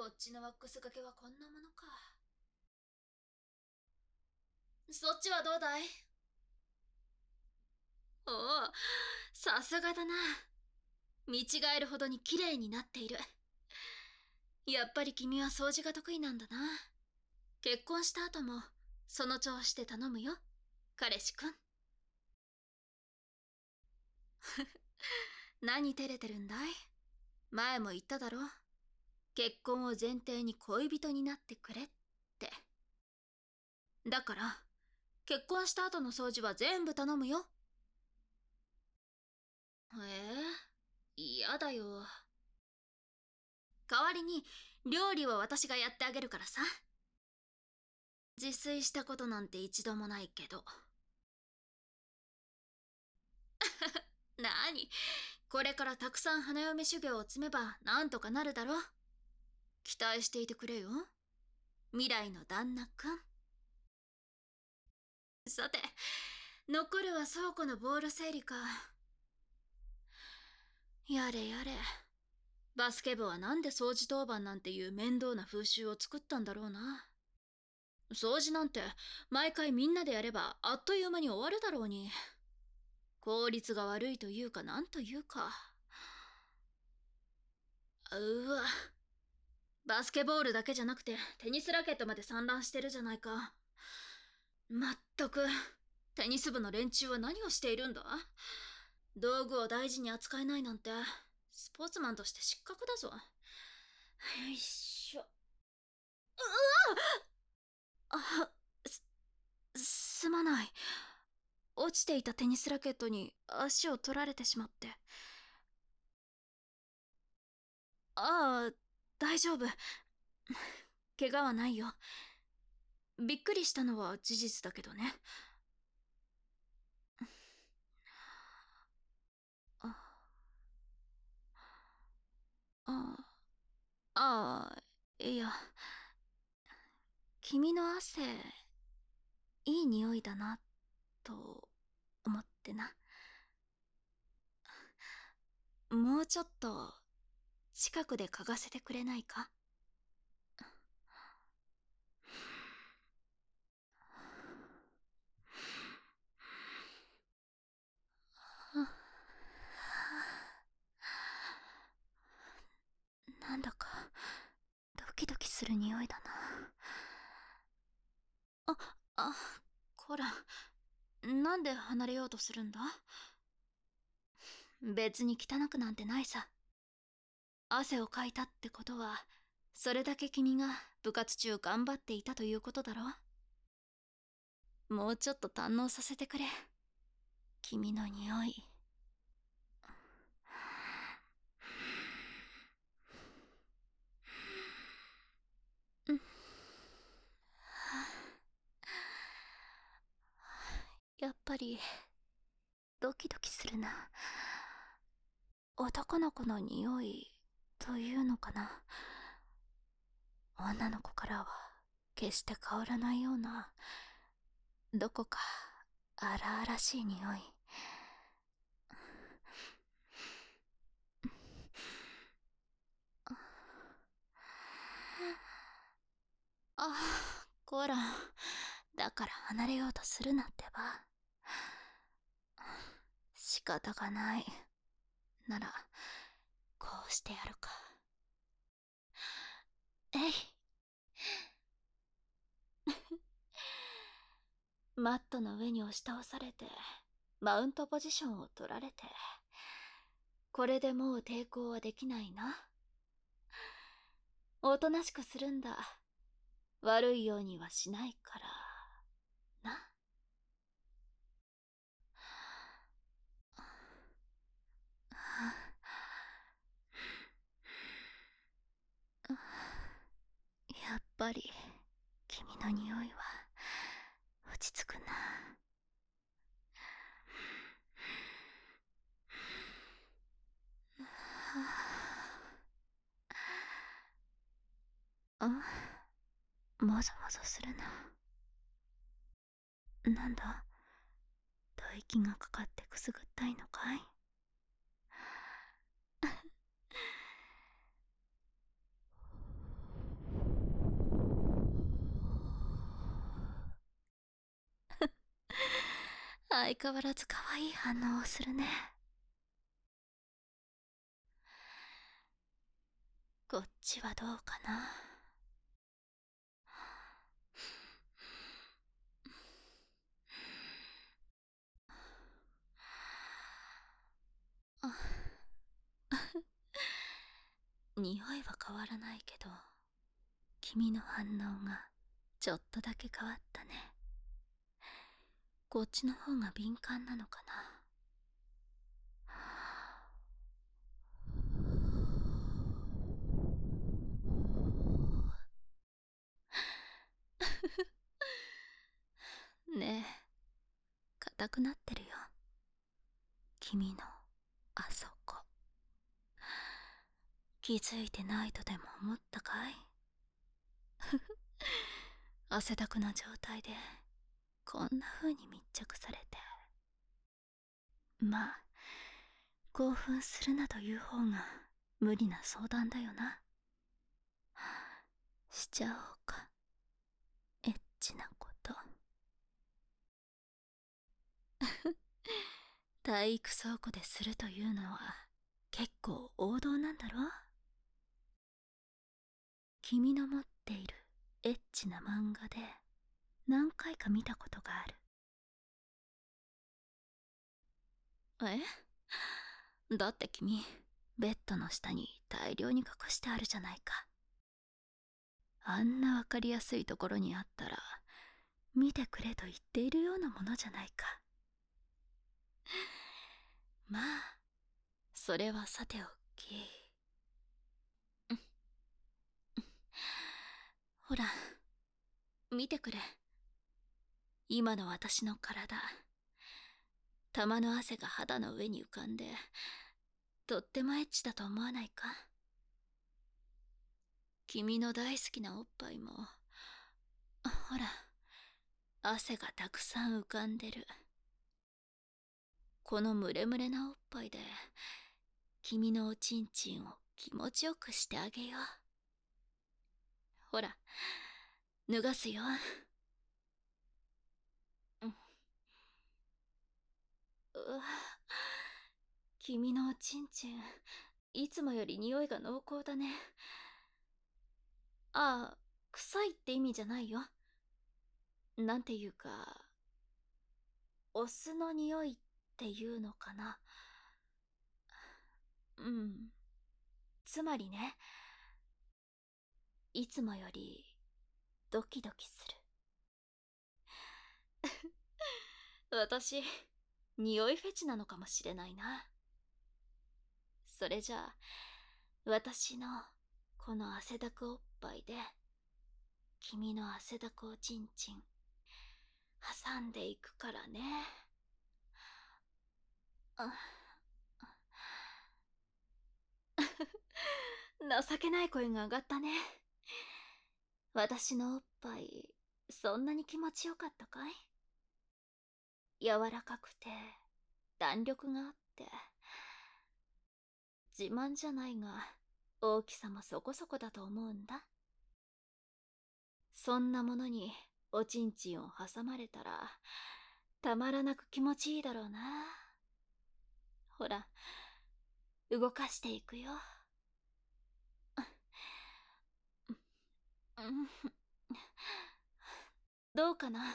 こっちのワックスがけはこんなものか。そっちはどうだい？おお、さすがだな。見違えるほどに綺麗になっている。やっぱり君は掃除が得意なんだな。結婚した後も、その調子で頼むよ、彼氏くん。何照れてるんだい？前も言っただろ。結婚を前提に恋人になってくれって。だから、結婚した後の掃除は全部頼むよ。嫌だよ。代わりに、料理は私がやってあげるからさ。自炊したことなんて一度もないけど。なに、これからたくさん花嫁修行を積めばなんとかなるだろ。期待していてくれよ、未来の旦那くん。さて、残るは倉庫のボール整理か。やれやれ。バスケ部はなんで掃除当番なんていう面倒な風習を作ったんだろうな。掃除なんて毎回みんなでやればあっという間に終わるだろうに。効率が悪いというかなんというか。うわ、バスケボールだけじゃなくてテニスラケットまで散乱してるじゃないか。まったく、テニス部の連中は何をしているんだ？道具を大事に扱えないなんてスポーツマンとして失格だぞ。よいしょ。あ、すまない。落ちていたテニスラケットに足を取られてしまって。ああ、大丈夫。怪我はないよ。びっくりしたのは事実だけどね。ああ、ああ、いや、君の汗、いい匂いだな、と思ってな。もうちょっと近くで嗅がせてくれないか？なんだかドキドキする匂いだな。あ、あ、こら、なんで離れようとするんだ？別に汚くなんてないさ。汗をかいたってことは、それだけ君が部活中頑張っていたということだろ？もうちょっと堪能させてくれ。君の匂い。うん。やっぱりドキドキするな。男の子の匂いというのかな。女の子からは決して変わらないような、どこか荒々しい匂い。あ、こら、だから離れようとするなってば。仕方がない。なら、こうしてやるか。えい。マットの上に押し倒されて、マウントポジションを取られて、これでもう抵抗はできないな。おとなしくするんだ。悪いようにはしないから、な。やっぱり、君の匂いは、落ち着くな。あ、もぞもぞするな。なんだ、吐息がかかってくすぐったいのかい？ 相変わらず可愛い反応をするね。こっちはどうかな。匂いは変わらないけど、君の反応がちょっとだけ変わったね。こっちの方が敏感なのかな。ねえ、硬くなってるよ。君のあそこ。気づいてないとでも思ったかい？汗だくな状態でこんな風に密着されて。まあ、興奮するなという方が無理な相談だよな。しちゃおうか、エッチなこと。体育倉庫でするというのは結構王道なんだろ？君の持っているエッチな漫画で何回か見たことがある。だって君、ベッドの下に大量に隠してあるじゃないか。あんなわかりやすいところにあったら、見てくれと言っているようなものじゃないか。まあ、それはさておき。ほら、見てくれ。今の私の体。玉の汗が肌の上に浮かんで、とってもエッチだと思わないか？君の大好きなおっぱいも、ほら、汗がたくさん浮かんでる。このムレムレなおっぱいで、君のおちんちんを気持ちよくしてあげよう。ほら、脱がすよ。うわ、君のおちんちん、いつもより匂いが濃厚だね。ああ、臭いって意味じゃないよ。なんていうか、オスの匂いっていうのかな。うん。つまりね、いつもよりドキドキする。私、匂いフェチなのかもしれないな。それじゃあ、私のこの汗だくおっぱいで、君の汗だくおちんちん、挟んでいくからね。情けない声が上がったね。私のおっぱい、そんなに気持ちよかったかい？柔らかくて、弾力があって。自慢じゃないが、大きさもそこそこだと思うんだ。そんなものにおちんちんを挟まれたら、たまらなく気持ちいいだろうな。ほら、動かしていくよ。どうかな？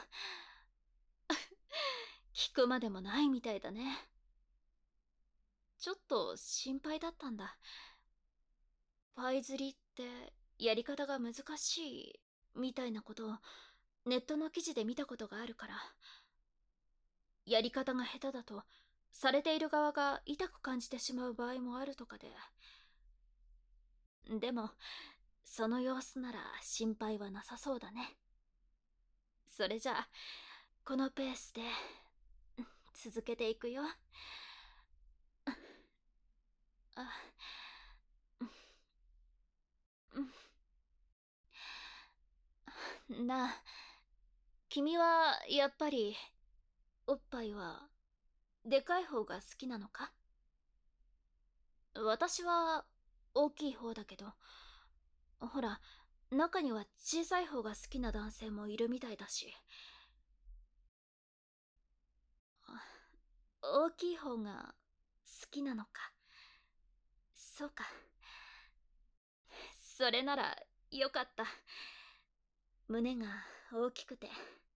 聞くまでもないみたいだね。ちょっと心配だったんだ。パイ釣りってやり方が難しいみたいなことをネットの記事で見たことがあるから。やり方が下手だとされている側が痛く感じてしまう場合もあるとかで。でもその様子なら心配はなさそうだね。それじゃあこのペースで続けていくよ。あ、なあ、君はやっぱりおっぱいはでかい方が好きなのか？私は大きい方だけど、ほら、中には小さい方が好きな男性もいるみたいだし。 大きい方が好きなのか。そうか。それならよかった。胸が大きくて。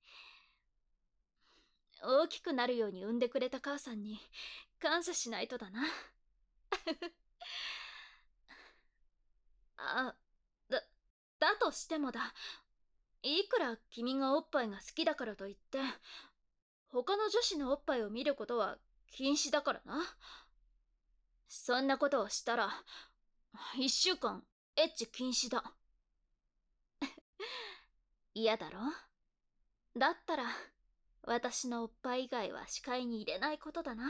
大きくなるように産んでくれた母さんに感謝しないとだな。あ、だ、だとしてもだ。いくら君がおっぱいが好きだからといって、他の女子のおっぱいを見ることは禁止だからな。そんなことをしたら、1週間エッチ禁止だ。嫌だろ？だったら、私のおっぱい以外は視界に入れないことだな。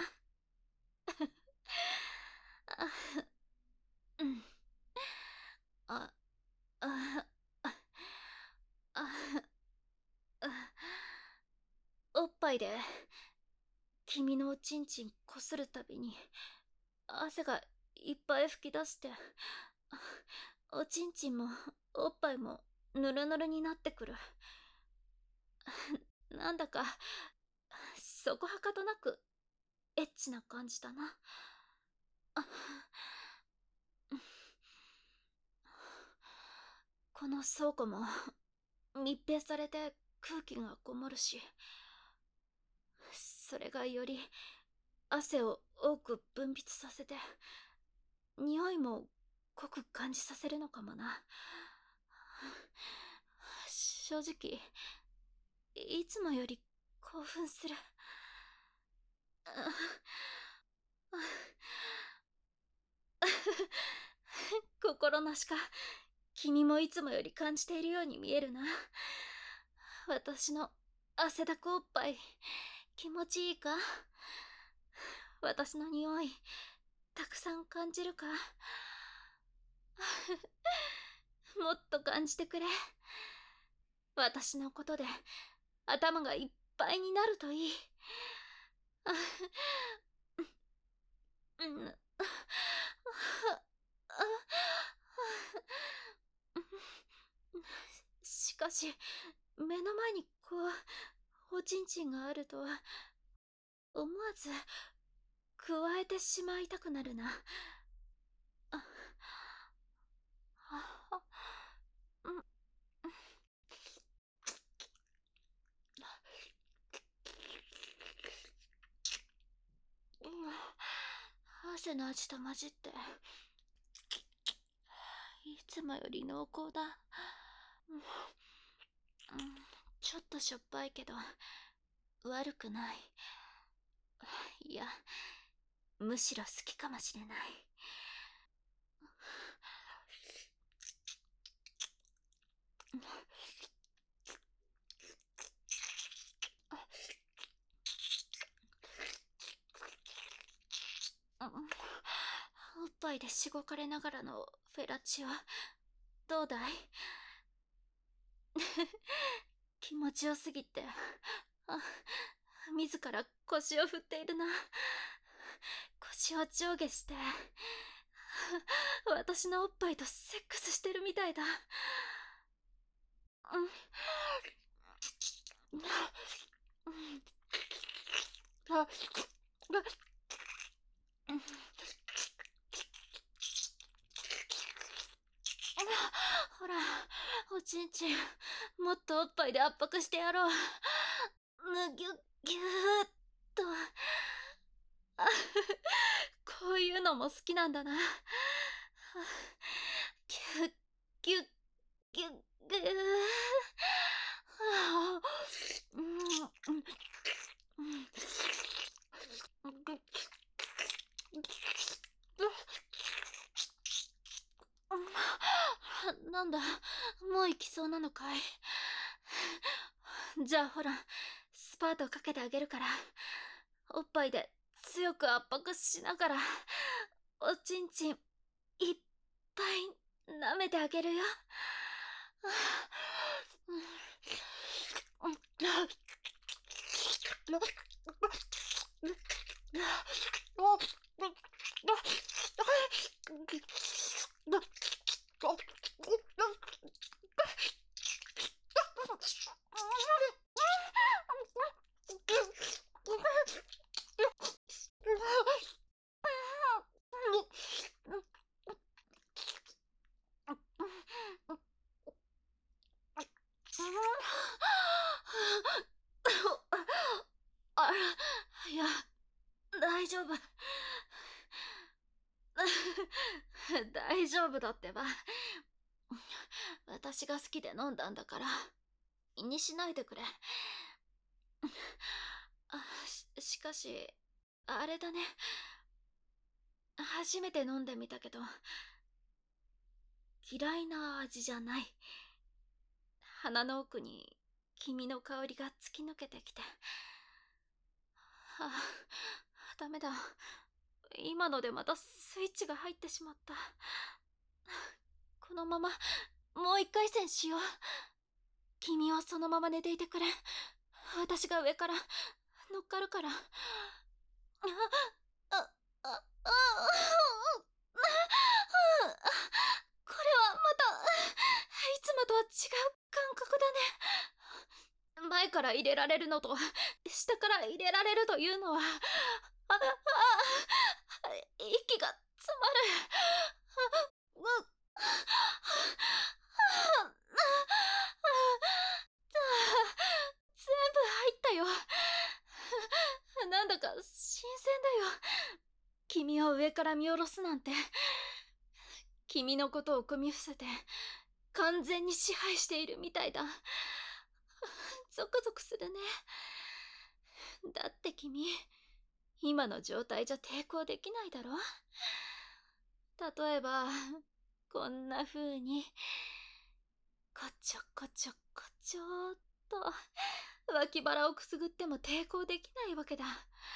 あ、うん。あ、あ、あ、あ、おっぱいで君のおちんちんこするたびに汗がいっぱい吹き出して、おちんちんもおっぱいもぬるぬるになってくる。なんだかそこはかとなくエッチな感じだな。この倉庫も密閉されて空気がこもるし、それがより汗を多く分泌させて匂いも濃く感じさせるのかもな。正直いつもより興奮する。心なしか君もいつもより感じているように見えるな。私の汗だくおっぱい気持ちいいか？私の匂いたくさん感じるか？もっと感じてくれ。私のことで頭がいっぱいになるといい。うん。しかし目の前におちんちんがあると思わず加えてしまいたくなるな。うん。汗の味と混じっていつもより濃厚だ。ちょっとしょっぱいけど悪くない。いや、むしろ好きかもしれない。おっぱいでしごかれながらのフェラチオどうだい？気持ちよすぎて自ら腰を振っているな。腰を上下して私のおっぱいとセックスしてるみたいだ。ほら、おちんちんもっとおっぱいで圧迫してやろう。むぎゅっぎゅーっと。こういうのも好きなんだな。ぎゅっぎゅっぎゅっぎゅー。なんだ、もう行きそうなのかい？じゃあほら、スパートかけてあげるから、おっぱいで強く圧迫しながら、おちんちんいっぱい舐めてあげるよ。 大丈夫。大丈夫だってば。私が好きで飲んだんだから気にしないでくれ。しかしあれだね、初めて飲んでみたけど嫌いな味じゃない。鼻の奥に君の香りが突き抜けてきて、ダメだ、今のでまたスイッチが入ってしまった。このままもう一回戦しよう。君はそのまま寝ていてくれ。私が上から乗っかるから。これはまたいつもとは違う感覚だね。前から入れられるのと下から入れられるというのは、息が詰まる。全部入ったよ。なんだか新鮮だよ。君を上から見下ろすなんて。君のことを組み伏せて完全に支配しているみたいだ。ゾクゾクするね。だって君、今の状態じゃ抵抗できないだろ。例えばこんな風にこちょこちょこちょっと脇腹をくすぐっても抵抗できないわけだ。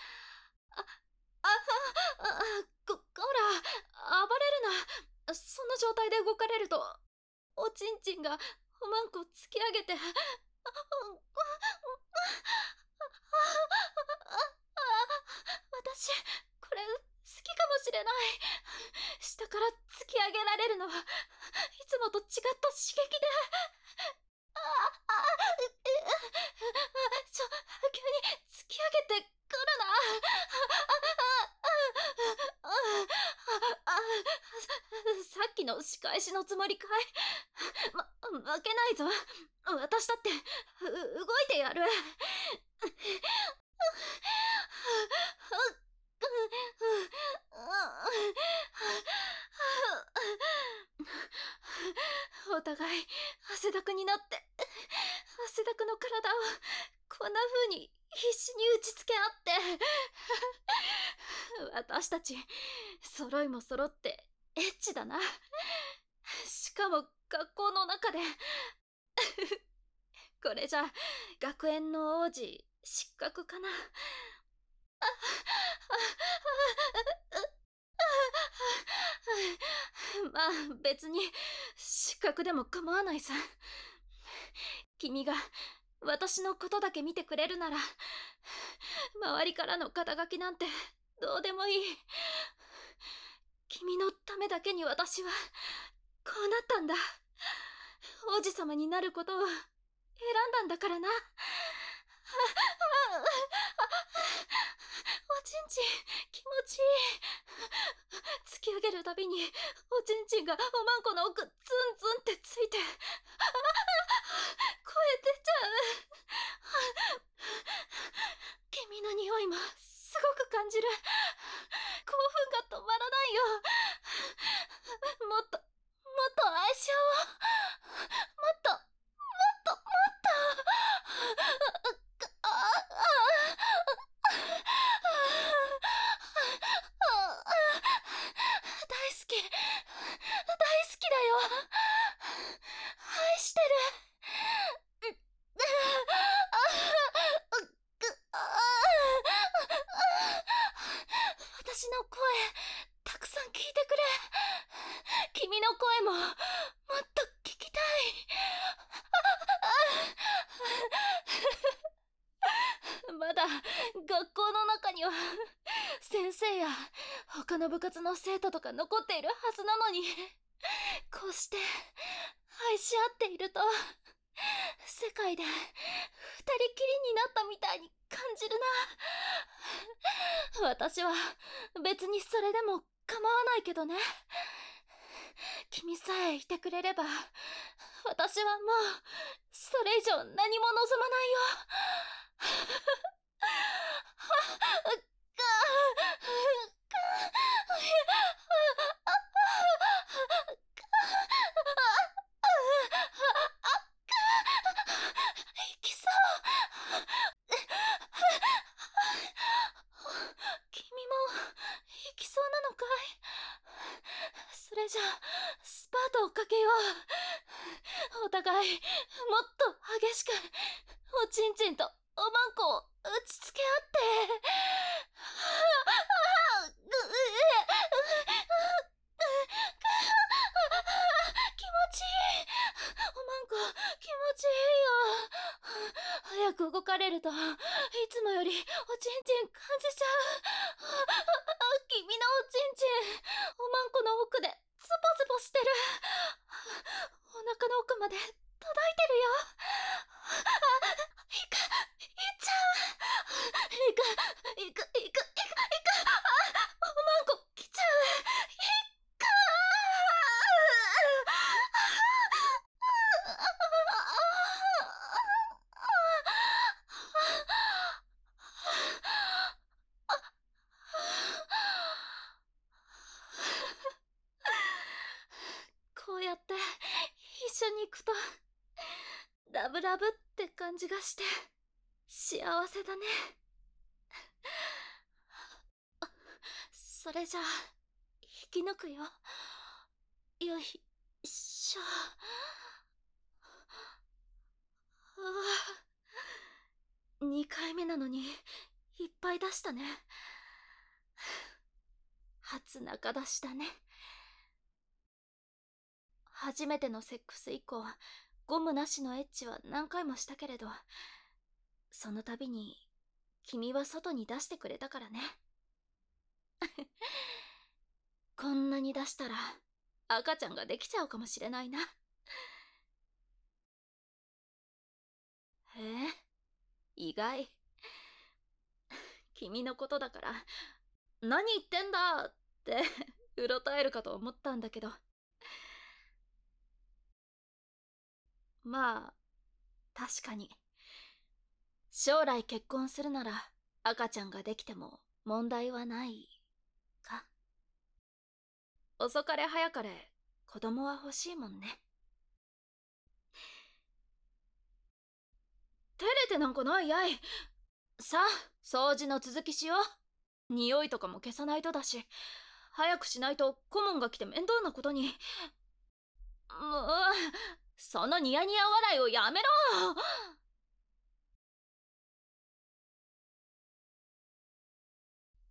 ほら、暴れるな。その状態で動かれるとおちんちんがおまんこ突き上げて、私これ好きかもしれない。下から突き上げられるのはいつもと違った刺激で。急に突き上げてくるな。さっきの仕返しのつもりかい。負けないぞ。私だって動いてやる。お互い汗だくになって、汗だくの体をこんな風に必死に打ちつけ合って私たち揃いも揃ってエッチだな。しかも学校の中で。これじゃ学園の王子失格かな。まあ別に失格でも構わないさ。君が私のことだけ見てくれるなら周りからの肩書きなんてどうでもいい。君のためだけに私はこうなったんだ。王子様になることを選んだんだからな。おちんちん気持ちいい。突き上げるたびにおちんちんがおまんこの奥ズンズンってついて声出ちゃう。君の匂いもすごく感じる。興奮が止まらないよ。もっと愛し合おう。もっと大好きだよ。愛してる。私の声たくさん聞いてくれ。君の声ももっと聞きたい。まだ学校の中には先生や他の部活の生徒とか残っているはずなのに、こうして愛し合っていると世界で二人きりになったみたいに感じるな。私は別にそれでも構わないけどね。君さえいてくれれば私はもうそれ以上何も望まないよ。 れじゃスパートをかけよう。お互いもっと激しくおちんちんとおまんこを打ちつけ合って気持ちいい。おまんこ気持ちいいよ。早く動かれるといつもよりおちんちん感じちゃう。君のおちんちんおまんこの奥でズボズボしてる。お腹の奥まで届いてるよ。いっちゃう。いく。おまんこ来ちゃう。こうやって一緒に行くとラブラブって感じがして幸せだね。それじゃあ引き抜くよ。よいしょ。2回目なのにいっぱい出したね。初中出しだね。初めてのセックス以降ゴムなしのエッチは何回もしたけれど、その度に君は外に出してくれたからね。こんなに出したら赤ちゃんができちゃうかもしれないな。意外。君のことだから何言ってんだってうろたえるかと思ったんだけど、まあ確かに将来結婚するなら赤ちゃんができても問題はないか。遅かれ早かれ子供は欲しいもんね。照れてなんかないやい。さあ掃除の続きしよう。匂いとかも消さないとだし、早くしないと顧問が来て面倒なことに。もうそのニヤニヤ笑いをやめろ。